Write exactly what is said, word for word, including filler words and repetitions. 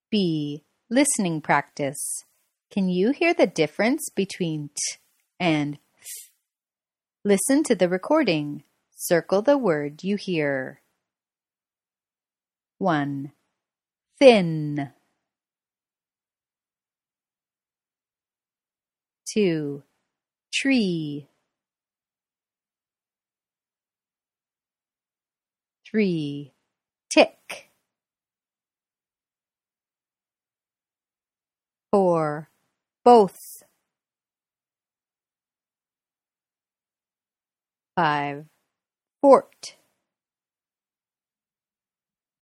B. Listening practice. Can you hear the difference between t and th? Listen to the recording. Circle the word you hear. one. Thin. two. Tree. three. Tick. four. Both. five. Fort.